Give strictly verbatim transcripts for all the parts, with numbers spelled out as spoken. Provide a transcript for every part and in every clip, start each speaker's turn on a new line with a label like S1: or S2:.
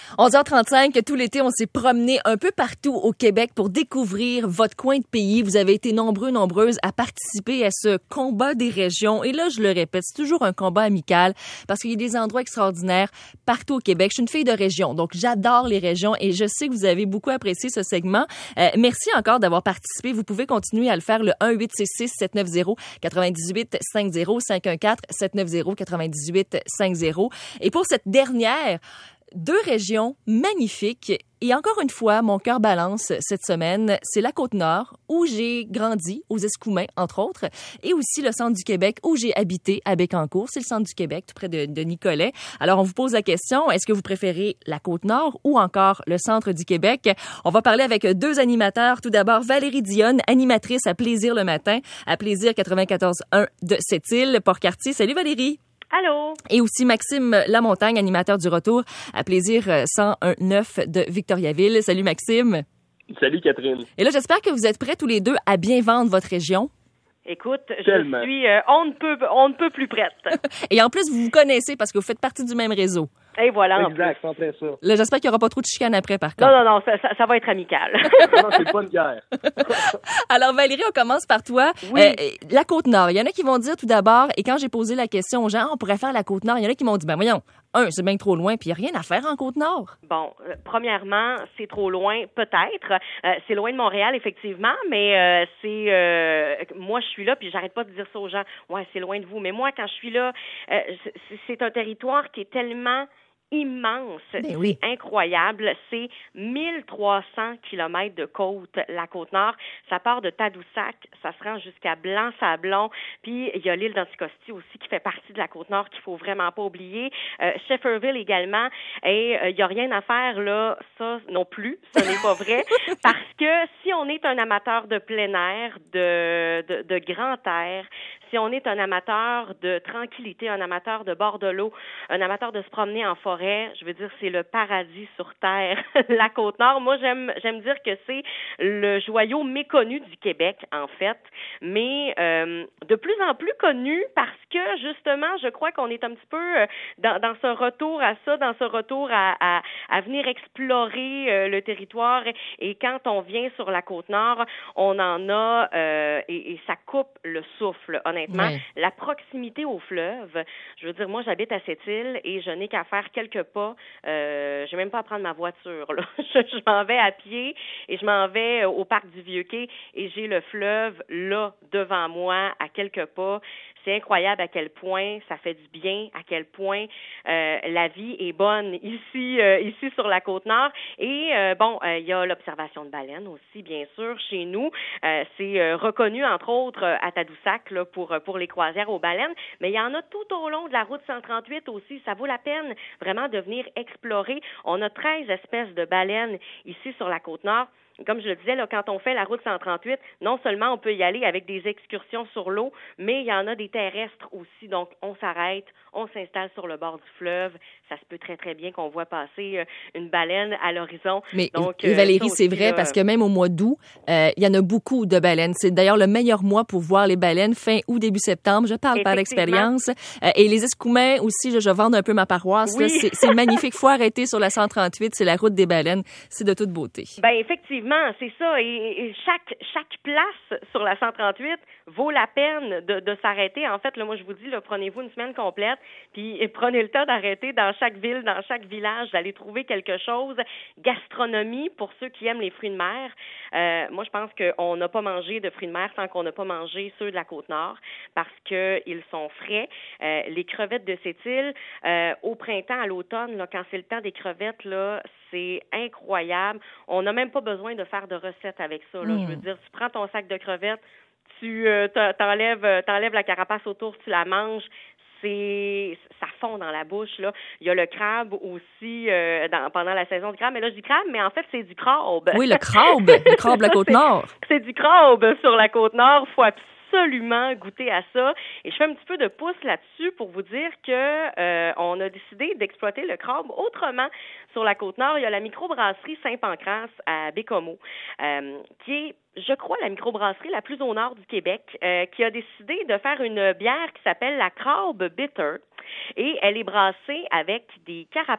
S1: onze heures trente-cinq, tout l'été, on s'est promené un peu partout au Québec pour découvrir votre coin de pays. Vous avez été nombreux, nombreuses à participer à ce combat des régions. Et là, je le répète, c'est toujours un combat amical parce qu'il y a des endroits extraordinaires partout au Québec. Je suis une fille de région, donc j'adore les régions et je sais que vous avez beaucoup apprécié ce segment. Euh, merci encore d'avoir participé. Vous pouvez continuer à le faire, le un huit six six sept neuf zéro neuf huit cinq zéro cinq un quatre sept neuf zéro neuf huit cinq zéro. Et pour cette dernière, deux régions magnifiques. Et encore une fois, mon cœur balance cette semaine. C'est la Côte-Nord, où j'ai grandi, aux Escoumins, entre autres, et aussi le centre du Québec, où j'ai habité, à Bécancour. C'est le centre du Québec, tout près de, de Nicolet. Alors, on vous pose la question, est-ce que vous préférez la Côte-Nord ou encore le centre du Québec? On va parler avec deux animateurs. Tout d'abord, Valérie Dionne, animatrice à Plaisir le matin, à Plaisir quatre-vingt-quatorze un de Sept-Îles, Port-Cartier. Salut Valérie!
S2: Allô?
S1: Et aussi Maxime Lamontagne, animateur du retour à Plaisir cent un neuf de Victoriaville. Salut Maxime.
S3: Salut Catherine.
S1: Et là, j'espère que vous êtes prêts tous les deux à bien vendre votre région.
S2: Écoute,
S3: Tellement.
S2: je suis euh, on ne peut on ne peut plus prête.
S1: Et en plus, vous vous connaissez parce que vous faites partie du même réseau.
S2: Et voilà.
S3: Exact, c'est en plein ça.
S1: Là, j'espère qu'il n'y aura pas trop de chicanes après, par contre.
S2: Non, non, non, ça, ça, ça va être amical.
S3: Non, c'est pas une guerre.
S1: Alors, Valérie, on commence par toi.
S2: Oui.
S1: Euh, la Côte-Nord. Il y en a qui vont dire tout d'abord, et quand j'ai posé la question aux gens, on pourrait faire la Côte-Nord, il y en a qui m'ont dit, ben voyons, un, c'est bien trop loin, puis il n'y a rien à faire en Côte-Nord.
S2: Bon, euh, premièrement, c'est trop loin, peut-être. Euh, c'est loin de Montréal, effectivement, mais euh, c'est... Euh, moi, je suis là, puis j'arrête pas de dire ça aux gens. Ouais, c'est loin de vous. Mais moi, quand je suis là, euh, c'est, c'est un territoire qui est tellement immense,
S1: Ben oui.
S2: c'est incroyable. C'est mille trois cents kilomètres de côte, la Côte-Nord. Ça part de Tadoussac, ça se rend jusqu'à Blanc-Sablon, puis il y a l'île d'Anticosti aussi qui fait partie de la Côte-Nord qu'il faut vraiment pas oublier. Euh, Shefferville également, et il euh, y a rien à faire là, ça non plus, ce n'est pas vrai, parce que si on est un amateur de plein air, de, de, de grand air, si on est un amateur de tranquillité, un amateur de bord de l'eau, un amateur de se promener en forêt, je veux dire, c'est le paradis sur terre, la Côte-Nord. Moi, j'aime j'aime dire que c'est le joyau méconnu du Québec, en fait, mais euh, de plus en plus connu parce que, justement, je crois qu'on est un petit peu dans, dans ce retour à ça, dans ce retour à, à, à venir explorer euh, le territoire. Et quand on vient sur la Côte-Nord, on en a, euh, et, et ça coupe le souffle, honnêtement.
S1: Ouais.
S2: La proximité au fleuve, je veux dire, moi, j'habite à Sept-Îles et je n'ai qu'à faire quelques pas. Euh, je n'ai même pas à prendre ma voiture, là. je, je m'en vais à pied et je m'en vais au parc du Vieux-Quai et j'ai le fleuve là, devant moi, à quelques pas. C'est incroyable à quel point ça fait du bien, à quel point euh, la vie est bonne ici, euh, ici sur la Côte-Nord. Et euh, bon, il euh, y a l'observation de baleines aussi, bien sûr, chez nous. Euh, c'est euh, reconnu, entre autres, à Tadoussac là, pour, pour les croisières aux baleines. Mais il y en a tout au long de la route cent trente-huit aussi. Ça vaut la peine vraiment de venir explorer. On a treize espèces de baleines ici sur la Côte-Nord. Comme je le disais, là, quand on fait la route cent trente-huit, non seulement on peut y aller avec des excursions sur l'eau, mais il y en a des terrestres aussi. Donc, on s'arrête, on s'installe sur le bord du fleuve. Ça se peut très, très bien qu'on voit passer euh, une baleine à l'horizon.
S1: Mais
S2: Donc,
S1: et Valérie,
S2: euh,
S1: c'est
S2: aussi,
S1: vrai
S2: là,
S1: parce que même au mois d'août, euh, il y en a beaucoup de baleines. C'est d'ailleurs le meilleur mois pour voir les baleines, fin août, début septembre. Je parle par expérience. Euh, et les Escoumins aussi, je, je vends un peu ma paroisse.
S2: Oui.
S1: Là, c'est, c'est magnifique. Faut arrêter sur la cent trente-huit. C'est la route des baleines. C'est de toute beauté.
S2: Ben effectivement, c'est ça. Et, et chaque chaque place sur la cent trente-huit vaut la peine de, de s'arrêter. En fait, là, moi je vous dis, là, prenez-vous une semaine complète, puis prenez le temps d'arrêter dans chaque ville, dans chaque village, d'aller trouver quelque chose. Gastronomie pour ceux qui aiment les fruits de mer. Euh, moi, je pense qu'on n'a pas mangé de fruits de mer tant qu'on n'a pas mangé ceux de la Côte-Nord parce que ils sont frais. Euh, les crevettes de Sept-Îles, euh, au printemps, à l'automne, là, quand c'est le temps des crevettes, là, c'est incroyable. On n'a même pas besoin de faire de recettes avec ça. Là. Mm. Je veux dire, tu prends ton sac de crevettes, tu euh, t'enlèves, t'enlèves la carapace autour, tu la manges. C'est, ça fond dans la bouche, là. Il y a le crabe aussi euh, dans, pendant la saison du crabe. Mais là, je dis crabe, mais en fait, c'est du crabe.
S1: Oui, le crabe. Le crabe de la Côte-Nord.
S2: C'est, c'est du crabe sur la Côte-Nord. Faut absolument goûter à ça. Et je fais un petit peu de pouce là-dessus pour vous dire que euh, on a décidé d'exploiter le crabe autrement sur la Côte-Nord. Il y a la microbrasserie Saint-Pancras à Bécomo, euh, qui est, je crois, la microbrasserie la plus au nord du Québec, euh, qui a décidé de faire une bière qui s'appelle la Crabe Bitter. Et elle est brassée avec des carapaces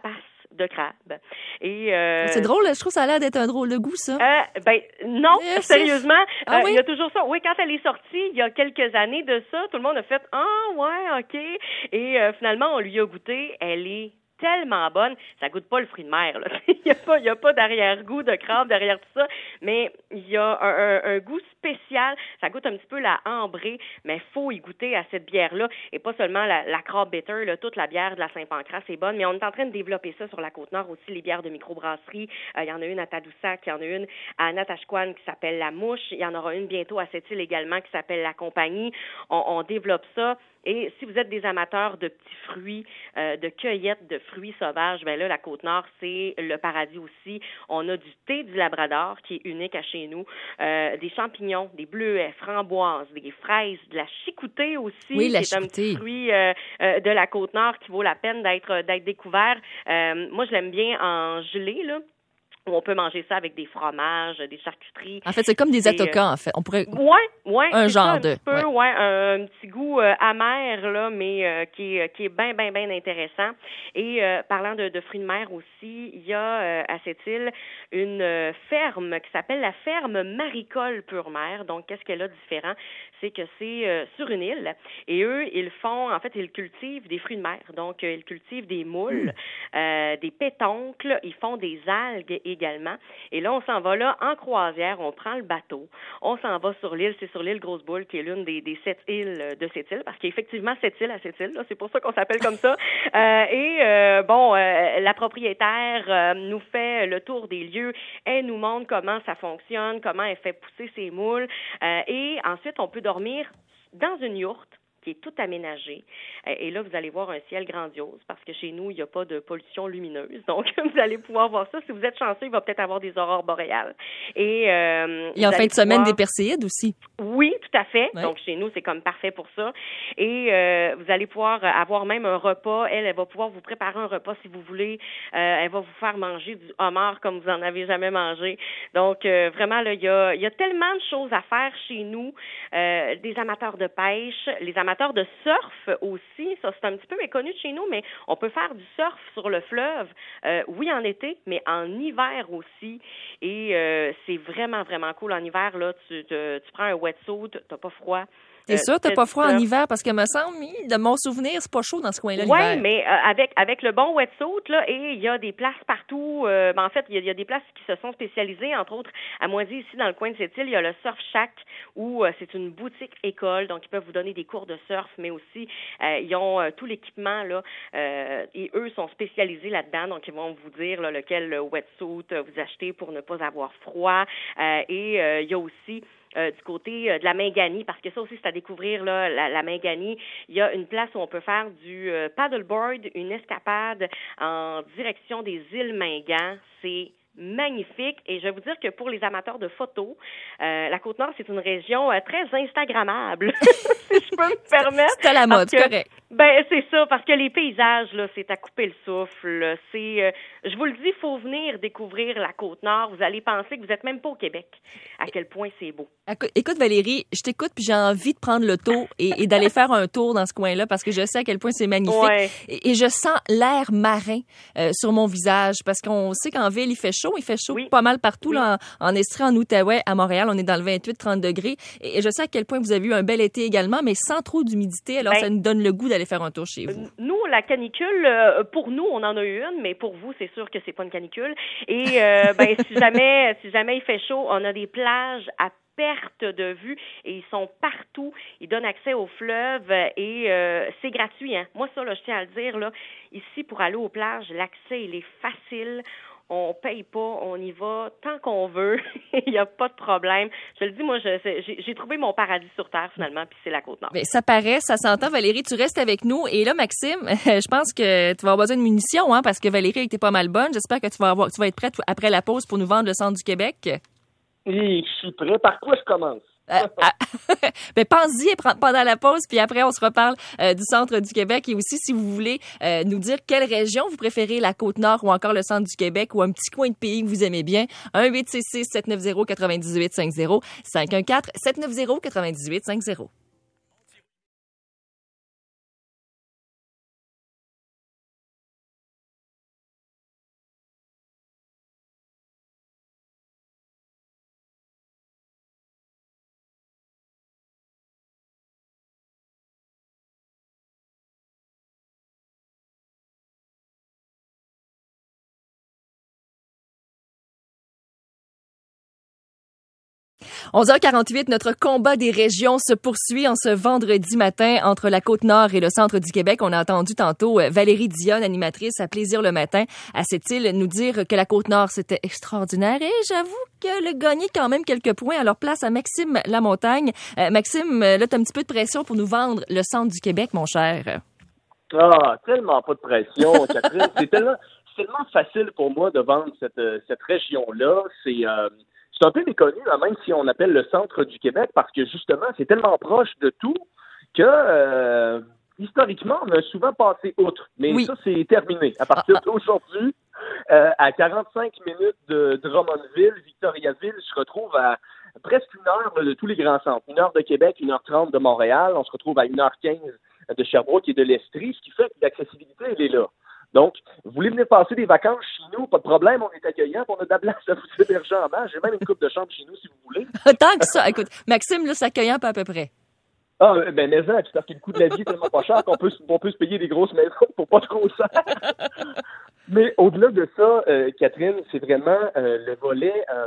S2: de crabe. Et euh,
S1: c'est drôle, je trouve que ça a l'air d'être un drôle de goût, ça.
S2: Euh, ben non,
S1: euh,
S2: sérieusement,
S1: ah,
S2: euh,
S1: oui?
S2: il y a toujours ça. Oui, quand elle est sortie, il y a quelques années de ça, tout le monde a fait « Ah, ouais, OK ». Et euh, finalement, on lui a goûté. Elle est tellement bonne, ça goûte pas le fruit de mer. Là. Il y a pas, il y a pas d'arrière-goût de crabe derrière tout ça, mais il y a un, un, un goût spécial. Ça goûte un petit peu la ambrée, mais faut y goûter à cette bière-là et pas seulement la, la crabe bitter, là, toute la bière de la Saint-Pancras, c'est bonne. Mais on est en train de développer ça sur la Côte-Nord aussi, les bières de microbrasserie. Euh, il y en a une à Tadoussac, il y en a une à Natashquan qui s'appelle La Mouche. Il y en aura une bientôt à Sept-Îles également qui s'appelle La Compagnie. On, on développe ça. Et si vous êtes des amateurs de petits fruits, euh, de cueillettes de fruits sauvages, ben là, la Côte-Nord, c'est le paradis aussi. On a du thé du Labrador, qui est unique à chez nous, euh, des champignons, des bleuets, framboises, des fraises, de la chicoutée aussi,
S1: oui, la
S2: qui est un
S1: chicoutée.
S2: petit fruit euh, euh, de la Côte-Nord qui vaut la peine d'être d'être découvert. Euh, moi, je l'aime bien en gelée, là. Où on peut manger ça avec des fromages, des charcuteries.
S1: En fait, c'est comme des atokas, en fait. On pourrait...
S2: Ouais, ouais.
S1: Un
S2: c'est
S1: genre
S2: ça, un
S1: de...
S2: Petit peu, ouais. ouais un, un petit goût euh, amer, là, mais euh, qui est, qui est bien, bien, bien intéressant. Et euh, parlant de, de fruits de mer aussi, il y a euh, à cette île une euh, ferme qui s'appelle la ferme Maricole Pure Mer. Donc, qu'est-ce qu'elle a de différent? C'est que c'est euh, sur une île. Et eux, ils font, en fait, ils cultivent des fruits de mer. Donc, euh, ils cultivent des moules, mmh. euh, des pétoncles, ils font des algues également. Et là, on s'en va là en croisière, on prend le bateau, on s'en va sur l'île, c'est sur l'île Grosse-Boule, qui est l'une des, des sept îles de cette île, parce qu'il y a effectivement sept îles à cette île, là, c'est pour ça qu'on s'appelle comme ça. Euh, et euh, bon, euh, la propriétaire euh, nous fait le tour des lieux, elle nous montre comment ça fonctionne, comment elle fait pousser ses moules, euh, et ensuite, on peut dormir dans une yourte qui est tout aménagé. Et là, vous allez voir un ciel grandiose parce que chez nous, il n'y a pas de pollution lumineuse. Donc, vous allez pouvoir voir ça. Si vous êtes chanceux, il va peut-être avoir des aurores boréales. Et, euh,
S1: Et en fin de semaine,
S2: pouvoir...
S1: des perséides aussi.
S2: Oui, tout à fait.
S1: Ouais.
S2: Donc, chez nous, c'est comme parfait pour ça. Et euh, vous allez pouvoir avoir même un repas. Elle, elle va pouvoir vous préparer un repas si vous voulez. Euh, elle va vous faire manger du homard comme vous en avez jamais mangé. Donc, euh, vraiment, là, il y a, il y a tellement de choses à faire chez nous. Euh, des amateurs de pêche, les amateurs de surf aussi, ça c'est un petit peu méconnu de chez nous, mais on peut faire du surf sur le fleuve, euh, oui en été, mais en hiver aussi, et euh, c'est vraiment, vraiment cool. En hiver, là, tu, te, tu prends un wetsuit, t'as pas froid.
S1: T'es sûr, t'as pas froid en hiver? Parce que me semble, de mon souvenir, c'est pas chaud dans ce coin-là l'hiver.
S2: Oui, mais euh, avec avec le bon wetsuit, là, et il y a des places partout. Euh, ben, en fait, il y, y a des places qui se sont spécialisées, entre autres, à Moisy, ici, dans le coin de cette île, il y a le Surf Shack, où euh, c'est une boutique école, donc ils peuvent vous donner des cours de surf, mais aussi, euh, ils ont euh, tout l'équipement, là, euh, et eux sont spécialisés là-dedans, donc ils vont vous dire là, lequel wetsuit vous achetez pour ne pas avoir froid. Euh, et euh, il y a aussi Euh, du côté euh, de la Mingani, parce que ça aussi, c'est à découvrir, là, la, la Mingani. Il y a une place où on peut faire du euh, paddleboard, une escapade en direction des îles Mingan. C'est magnifique. Et je vais vous dire que pour les amateurs de photos, euh, la Côte-Nord, c'est une région euh, très instagrammable, si je peux me permettre.
S1: C'est à la mode,
S2: que,
S1: correct.
S2: Ben, c'est ça, parce que les paysages, là, c'est à couper le souffle. C'est, euh, je vous le dis, il faut venir découvrir la Côte-Nord. Vous allez penser que vous n'êtes même pas au Québec, à quel point c'est beau.
S1: Écoute, Valérie, je t'écoute puis j'ai envie de prendre le tour et, et d'aller faire un tour dans ce coin-là parce que je sais à quel point c'est magnifique.
S2: Ouais.
S1: Et, et je sens l'air marin euh, sur mon visage parce qu'on sait qu'en ville, il fait chaud. Il fait chaud
S2: oui.
S1: pas mal partout,
S2: oui.
S1: là, en, en Estrie, en Outaouais, à Montréal. On est dans le vingt-huit à trente degrés. Et, et je sais à quel point vous avez eu un bel été également, mais sans trop d'humidité. Alors, ben, ça nous donne le goût d'aller faire un tour chez vous.
S2: Nous, la canicule, euh, pour nous, on en a eu une, mais pour vous, c'est sûr que c'est pas une canicule. Et euh, ben, si jamais, si jamais il fait chaud, on a des plages à perte de vue et ils sont partout. Ils donnent accès au fleuve et euh, c'est gratuit. Hein. Moi, ça, là, je tiens à le dire, là, ici, pour aller aux plages, l'accès, il est facile. On paye pas, on y va tant qu'on veut. Il n'y a pas de problème. Je le dis, moi, je, j'ai, j'ai trouvé mon paradis sur Terre, finalement, puis c'est la Côte-Nord.
S1: Mais ça paraît, ça s'entend. Valérie, tu restes avec nous. Et là, Maxime, je pense que tu vas avoir besoin de munitions, hein, parce que Valérie était pas mal bonne. J'espère que tu vas avoir, tu vas être prête après la pause pour nous vendre le centre du Québec.
S3: Oui, je suis prêt. Par quoi je commence?
S1: Euh, ah, ben pense-y pendant la pause, puis après on se reparle euh, du centre du Québec et aussi si vous voulez euh, nous dire quelle région vous préférez, la Côte-Nord ou encore le centre du Québec ou un petit coin de pays que vous aimez bien. un huit six six sept neuf zéro neuf huit cinq zéro cinq un quatre sept neuf zéro neuf huit cinq zéro. onze heures quarante-huit, notre combat des régions se poursuit en ce vendredi matin entre la Côte-Nord et le centre du Québec. On a entendu tantôt Valérie Dionne, animatrice à Plaisir le matin, à Sept-Îles, nous dire que la Côte-Nord, c'était extraordinaire. Et j'avoue qu'elle a gagné quand même quelques points. Alors, place à Maxime Lamontagne. Euh, Maxime, là, t'as un petit peu de pression pour nous vendre le centre du Québec, mon cher.
S3: Ah, tellement pas de pression, Catherine. c'est tellement, c'est tellement facile pour moi de vendre cette, cette région-là. C'est... Euh, C'est un peu méconnu, là, même si on appelle le centre du Québec, parce que justement, c'est tellement proche de tout que, euh, historiquement, on a souvent passé outre. Mais oui. Ça, c'est terminé. À partir ah, d'aujourd'hui, euh, à quarante-cinq minutes de Drummondville, Victoriaville, je retrouve à presque une heure de tous les grands centres. Une heure de Québec, une heure trente de Montréal. On se retrouve à une heure quinze de Sherbrooke et de l'Estrie, ce qui fait que l'accessibilité, elle est là. Donc, vous voulez venir passer des vacances chez nous, pas de problème, on est accueillant, on a de la place à vous héberger en masse. J'ai même une coupe de chambre chez nous, si vous voulez.
S1: Tant que ça, écoute, Maxime, là, c'est accueillant pas à peu près.
S3: Ah, ben, mais ça, parce que le coût de la vie est tellement pas cher qu'on peut, on peut se payer des grosses maisons pour pas trop cher. Mais au-delà de ça, euh, Catherine, c'est vraiment euh, le volet euh,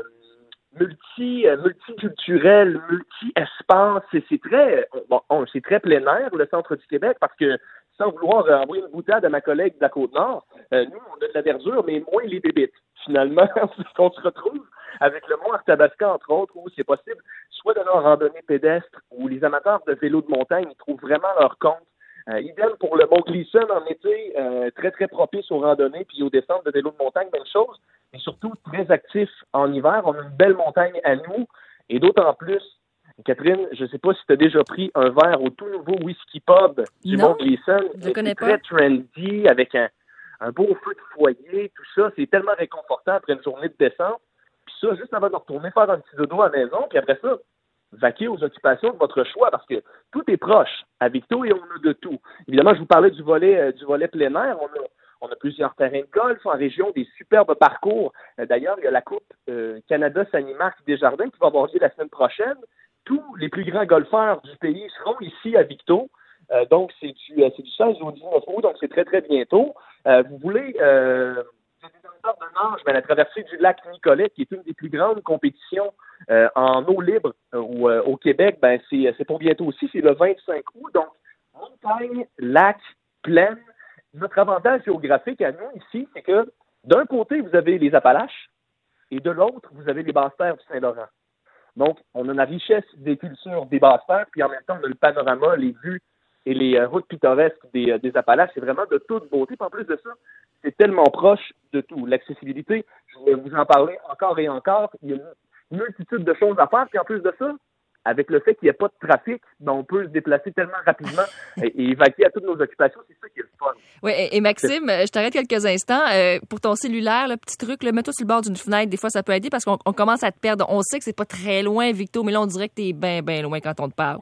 S3: multi, euh, multiculturel, multi-espace. C'est, c'est très, bon, on, c'est très plein air, le centre du Québec, parce que sans vouloir euh, envoyer une boutade à ma collègue de la Côte-Nord, euh, nous, on a de la verdure, mais moins les bébites. Finalement, c'est qu'on se retrouve avec le mont Arthabasca, entre autres, où c'est possible soit d'aller en randonnée pédestre, où les amateurs de vélo de montagne ils trouvent vraiment leur compte. Euh, idem pour le mont Gleason en été, euh, très, très propice aux randonnées puis aux descentes de vélo de montagne, même chose, mais surtout très actif en hiver. On a une belle montagne à nous, et d'autant plus, Catherine, je ne sais pas si tu as déjà pris un verre au tout nouveau whisky pub du
S1: non,
S3: Mont Gleason.
S1: Je connais
S3: c'est
S1: pas.
S3: Très trendy, avec un, un beau feu de foyer, tout ça. C'est tellement réconfortant après une journée de descente. Puis ça, juste avant de retourner faire un petit dodo à la maison, puis après ça, vaquer aux occupations de votre choix, parce que tout est proche. À Victo, et on a de tout. Évidemment, je vous parlais du volet, euh, du volet plein air. On a, on a plusieurs terrains de golf en région, des superbes parcours. Euh, d'ailleurs, il y a la Coupe euh, Canada-Sanimark Desjardins qui va avoir lieu la semaine prochaine. Tous les plus grands golfeurs du pays seront ici à Victo. Euh, donc, c'est du, c'est du seize au dix-neuf août, donc c'est très, très bientôt. Euh, vous voulez euh, des amateurs de nage, mais la traversée du lac Nicolet, qui est une des plus grandes compétitions euh, en eau libre euh, au, euh, au Québec, ben c'est, c'est pour bientôt aussi, c'est le vingt-cinq août. Donc, montagne, lac, plaine. Notre avantage géographique à nous ici, c'est que d'un côté, vous avez les Appalaches, et de l'autre, vous avez les basses-terres du Saint-Laurent. Donc, on a la richesse des cultures des basses-terres, puis en même temps, on a le panorama, les vues et les euh, routes pittoresques des, euh, des Appalaches. C'est vraiment de toute beauté. Puis en plus de ça, c'est tellement proche de tout. L'accessibilité, je vais vous en parler encore et encore. Il y a une multitude de choses à faire. Puis en plus de ça, avec le fait qu'il n'y a pas de trafic, ben on peut se déplacer tellement rapidement et, et évacuer à toutes nos occupations. C'est ça qui est le fun.
S1: Oui, et, et Maxime, je t'arrête quelques instants. Euh, pour ton cellulaire, le petit truc, là, mets-toi sur le bord d'une fenêtre. Des fois, ça peut aider parce qu'on on commence à te perdre. On sait que c'est pas très loin, Victo, mais là, on dirait que t'es bien, bien loin quand on te parle.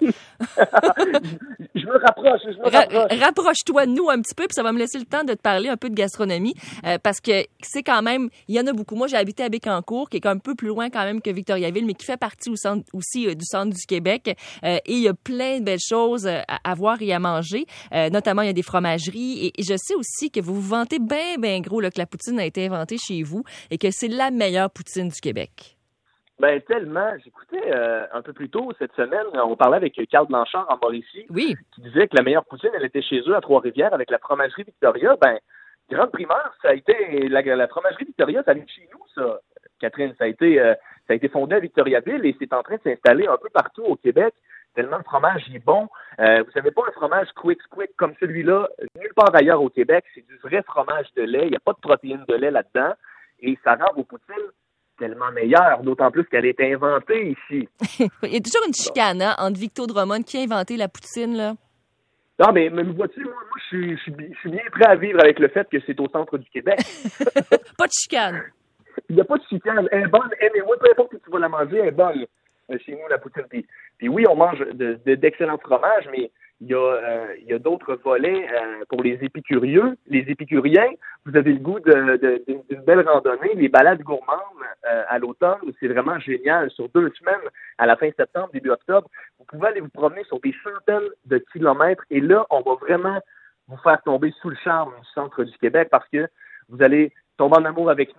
S3: je me rapproche, je me rapproche.
S1: Ra- rapproche-toi de nous un petit peu, puis ça va me laisser le temps de te parler un peu de gastronomie, euh, parce que c'est quand même, il y en a beaucoup. Moi, j'ai habité à Bécancour, qui est un peu plus loin quand même que Victoriaville, mais qui fait partie au centre, aussi euh, du centre du Québec. Euh, et il y a plein de belles choses à, à voir et à manger. Euh, notamment, il y a des fromageries. Et, et je sais aussi que vous vous vantez bien, bien gros là, que la poutine a été inventée chez vous et que c'est la meilleure poutine du Québec.
S3: Ben tellement. J'écoutais euh, un peu plus tôt cette semaine, on parlait avec Carl Blanchard en Mauricie,
S1: oui.
S3: qui disait que la meilleure poutine, elle était chez eux à Trois-Rivières avec la fromagerie Victoria. Ben, grande primeur, ça a été la, la fromagerie Victoria, ça vient de chez nous, ça, Catherine. Ça a été euh, ça a été fondé à Victoriaville et c'est en train de s'installer un peu partout au Québec. Tellement le fromage est bon. Euh, vous savez pas un fromage quick quick comme celui-là, nulle part ailleurs au Québec. C'est du vrai fromage de lait. Il n'y a pas de protéines de lait là-dedans. Et ça rend vos poutines tellement meilleures, d'autant plus qu'elle est inventée ici.
S1: Il y a toujours une chicane hein, entre Victo Drummond qui a inventé la poutine, là.
S3: Non, mais, mais vois-tu, moi, moi je, suis, je, suis, je suis bien prêt à vivre avec le fait que c'est au centre du Québec.
S1: Pas de chicane.
S3: Il n'y a pas de chicane. Elle est bonne. Elle est, peu importe où tu vas la manger, elle est bonne. Chez nous, la poutine. Puis, puis oui, on mange de, de, d'excellents fromages, mais il y a, euh, il y a d'autres volets euh, pour les épicurieux. Les épicuriens, vous avez le goût de, de, d'une belle randonnée. Les balades gourmandes euh, à l'automne, c'est vraiment génial. Sur deux semaines, à la fin septembre, début octobre, vous pouvez aller vous promener sur des centaines de kilomètres. Et là, on va vraiment vous faire tomber sous le charme du centre du Québec parce que vous allez tomber en amour avec nous.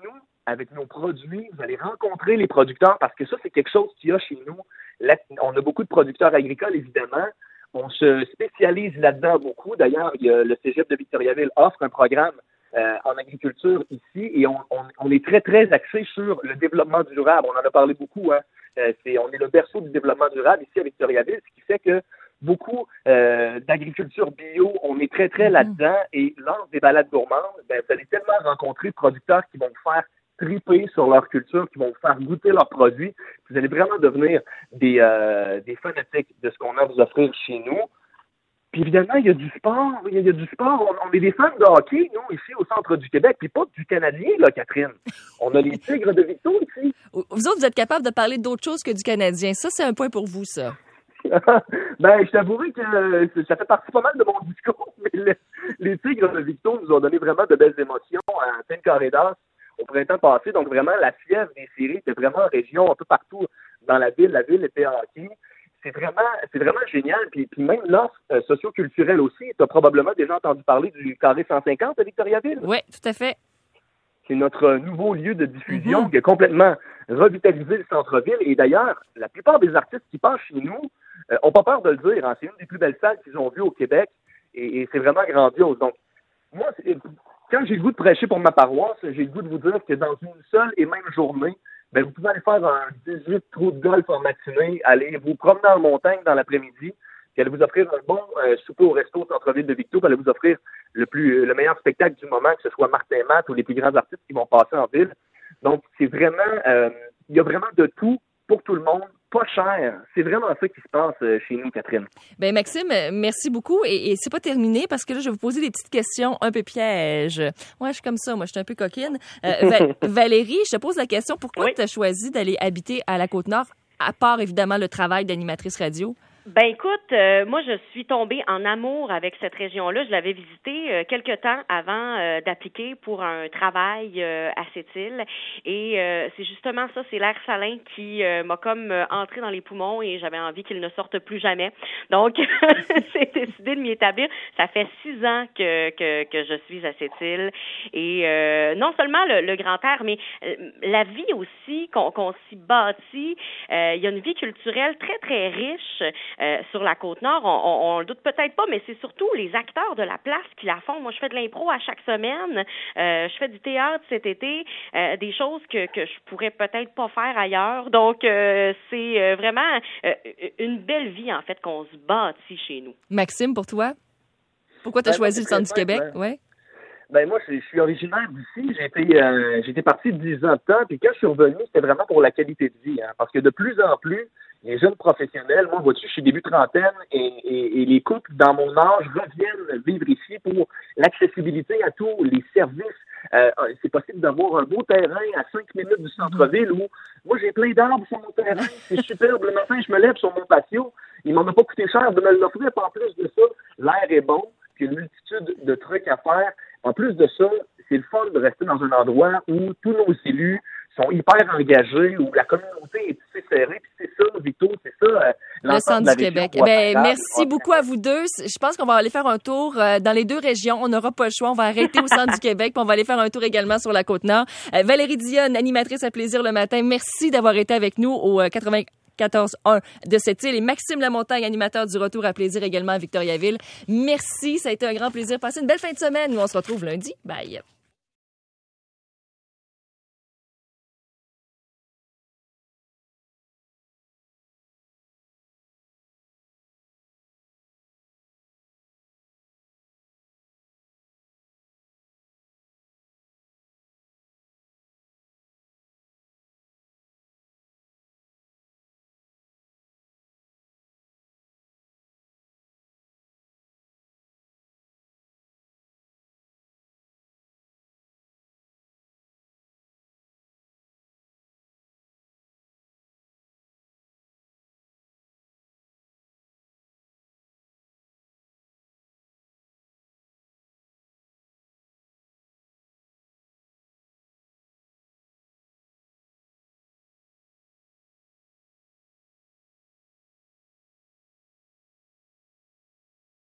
S3: avec nos produits, vous allez rencontrer les producteurs parce que ça, c'est quelque chose qu'il y a chez nous. Là, on a beaucoup de producteurs agricoles, évidemment. On se spécialise là-dedans beaucoup. D'ailleurs, il y a le Cégep de Victoriaville offre un programme euh, en agriculture ici et on, on, on est très, très axé sur le développement durable. On en a parlé beaucoup. Hein. Euh, c'est, on est le berceau du développement durable ici à Victoriaville, ce qui fait que beaucoup euh, d'agriculture bio, on est très, très là-dedans. Et lors des balades gourmandes, ben, vous allez tellement rencontrer de producteurs qui vont vous faire triper sur leur culture, qui vont vous faire goûter leurs produits. Vous allez vraiment devenir des, euh, des fanatiques de ce qu'on a à vous offrir chez nous. Puis évidemment, il y a du sport, il y a, il y a du sport. On, on est des fans de hockey, nous, ici, au centre du Québec, puis pas du Canadien, là, Catherine. On a les Tigres de Victo ici.
S1: Vous autres, vous êtes capable de parler d'autre chose que du Canadien. Ça, c'est un point pour vous, ça.
S3: Ben, je t'avouerai que euh, ça fait partie pas mal de mon discours, mais le, les Tigres de Victo nous ont donné vraiment de belles émotions à Sainte-Corée-d'As au printemps passé. Donc, vraiment, la fièvre des séries était vraiment en région, un peu partout dans la ville. La ville était en hockey. C'est vraiment, c'est vraiment génial. Puis, puis même l'offre euh, socio-culturelle aussi. Tu as probablement déjà entendu parler du Carré cent cinquante à Victoriaville.
S1: Oui, tout à fait.
S3: C'est notre nouveau lieu de diffusion
S1: Mm-hmm.
S3: qui a complètement revitalisé le centre-ville. Et d'ailleurs, la plupart des artistes qui passent chez nous euh, ont pas peur de le dire. Hein. C'est une des plus belles salles qu'ils ont vues au Québec. Et, et c'est vraiment grandiose. Donc, moi, c'est, quand j'ai le goût de prêcher pour ma paroisse, j'ai le goût de vous dire que dans une seule et même journée, ben, vous pouvez aller faire un dix-huit trous de golf en matinée, aller vous promener en montagne dans l'après-midi, puis aller vous offrir un bon euh, souper au resto au centre-ville de Victo, puis aller vous offrir le plus le meilleur spectacle du moment, que ce soit Martin Matt ou les plus grands artistes qui vont passer en ville. Donc, c'est vraiment, euh, il y a vraiment de tout pour tout le monde, pas cher. C'est vraiment ça qui se passe euh, chez nous, Catherine.
S1: Ben Maxime, merci beaucoup. Et, et c'est pas terminé parce que là, je vais vous poser des petites questions un peu pièges. Ouais, je suis comme ça. Moi, je suis un peu coquine. Euh, Val- Valérie, je te pose la question. Pourquoi
S2: Oui.
S1: tu as choisi d'aller habiter à la Côte-Nord, à part évidemment le travail d'animatrice radio?
S2: Ben écoute, euh, moi je suis tombée en amour avec cette région-là. Je l'avais visitée euh, quelque temps avant euh, d'appliquer pour un travail euh, à cette île. Et euh, c'est justement ça, c'est l'air salin qui euh, m'a comme euh, entré dans les poumons et j'avais envie qu'il ne sorte plus jamais. Donc j'ai décidé de m'y établir. Ça fait six ans que que, que je suis à cette île. Et euh, non seulement le, le grand air, mais euh, la vie aussi qu'on, qu'on s'y bâtit. Euh, il y a une vie culturelle très très riche. Euh, sur la Côte-Nord, on, on, on le doute peut-être pas, mais c'est surtout les acteurs de la place qui la font. Moi, je fais de l'impro à chaque semaine. Euh, je fais du théâtre cet été, euh, des choses que, que je pourrais peut-être pas faire ailleurs. Donc, euh, c'est euh, vraiment euh, une belle vie, en fait, qu'on se bâtit chez nous.
S1: Maxime, pour toi? Pourquoi tu as
S3: Ben,
S1: choisi
S3: moi,
S1: le centre du
S3: c'est très
S1: Québec?
S3: simple, hein.
S1: Ouais.
S3: Ben moi, je, je suis originaire d'ici. J'étais, euh, j'étais parti dix ans de temps. Puis quand je suis revenu, c'était vraiment pour la qualité de vie. Hein, parce que de plus en plus, les jeunes professionnels, moi, vois-tu, je suis début trentaine et, et, et les couples dans mon âge reviennent vivre ici pour l'accessibilité à tous les services. Euh, c'est possible d'avoir un beau terrain à cinq minutes du centre-ville où moi, j'ai plein d'arbres sur mon terrain. C'est superbe. Le matin, je me lève sur mon patio. Il m'en a pas coûté cher de me l'offrir. En plus de ça, l'air est bon. Puis une multitude de trucs à faire. En plus de ça, c'est le fun de rester dans un endroit où tous nos élus sont hyper engagés, où la communauté est tissée serrée. Puis c'est ça, Victo, c'est ça. Euh,
S1: Le centre du Québec. Eh ben, merci beaucoup à vous deux. Je pense qu'on va aller faire un tour euh, dans les deux régions. On n'aura pas le choix. On va arrêter au centre du Québec, puis on va aller faire un tour également sur la Côte-Nord. Euh, Valérie Dionne, animatrice à Plaisir le matin. Merci d'avoir été avec nous au euh, quatre-vingt-quatorze un de cette île. Et Maxime Lamontagne, animateur du Retour à Plaisir également à Victoriaville. Merci. Ça a été un grand plaisir. Passez une belle fin de semaine. Nous, on se retrouve lundi. Bye.